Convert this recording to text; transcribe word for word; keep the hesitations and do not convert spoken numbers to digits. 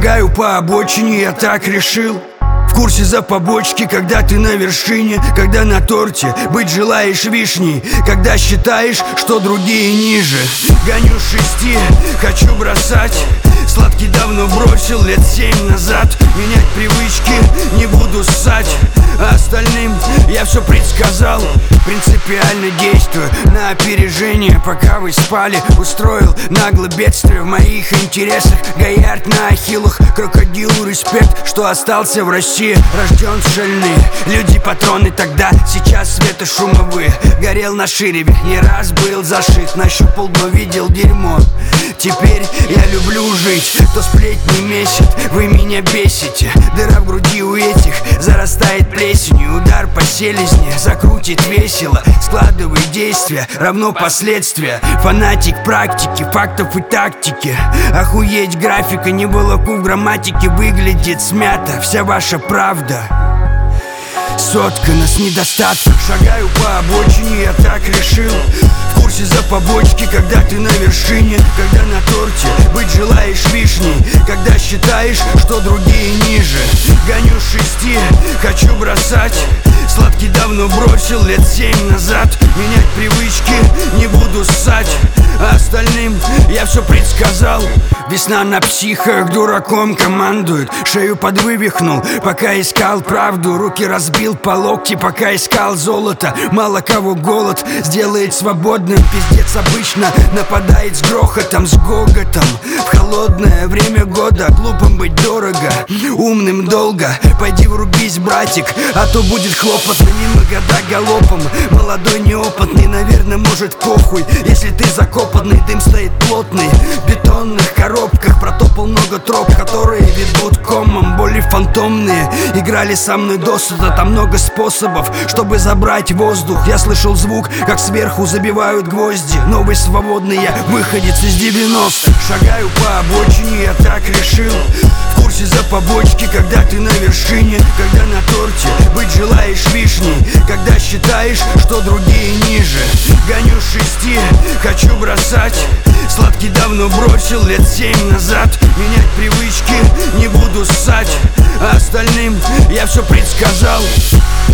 Шагаю по обочине, я так решил. В курсе за побочки, когда ты на вершине, когда на торте быть желаешь вишней, когда считаешь, что другие ниже. Гоню с шести, хочу бросать. Сладкий давно бросил лет семь назад. Менять привычки, не буду ссать. А остальным я все предсказал. Принципиально действую на опережение. Пока вы спали, устроил нагло бедствие. В моих интересах Гоярд на ахиллах. Крокодилу респект, что остался в России. Рожден шальные люди, патроны тогда. Сейчас светы шумовые. Горел на ширеве, не раз был зашит. Нащупал дно, видел дерьмо. Теперь я люблю жить. Кто сплетни месяц, вы меня бесите. Дыра в груди у этих зарастает плесенью. Удар по селезне закрутит весело. Складывай действия, равно последствия. Фанатик практики, фактов и тактики. Охуеть графика, не волоку в грамматике. Выглядит смято вся ваша правда. Соткана с недостатком. Шагаю по обочине, я так решил. В курсе за побочки, когда ты на вершине, когда на торте быть желаешь вишней, когда считаешь, что другие ниже. Гоню с шести, хочу бросать. Сладкий давно бросил лет семь назад. Менять привычки, не буду ссать. А остальным я все предсказал. Весна на психах дураком командует. Шею подвывихнул, пока искал правду. Руки разбил по локти, пока искал золото. Мало кого голод сделает свободным. Пиздец обычно нападает с грохотом, с гоготом. В холодное время года глупым быть дорого, умным долго. Пойди врубись, братик, а то будет хлопотно. Мимо года галопом. Молодой неопытный, наверное, может похуй. Если ты закопанный, дым стоит плотный. В бетонных коробках протопал много троп, которые ведут комом. Боли фантомные играли со мной досыта. Там много способов, чтобы забрать воздух. Я слышал звук, как сверху забивают гвозди. Новый свободный я, выходец из девяностых. Шагаю по обочине, я так решил. В курсе за побочки, когда ты на вершине, когда на торте быть желаешь вишней, когда считаешь, что другие ниже. Гоню с шести, хочу бросать. Сладкий давно бросил лет семь назад. Менять привычки, не буду ссать. А остальным я все предсказал.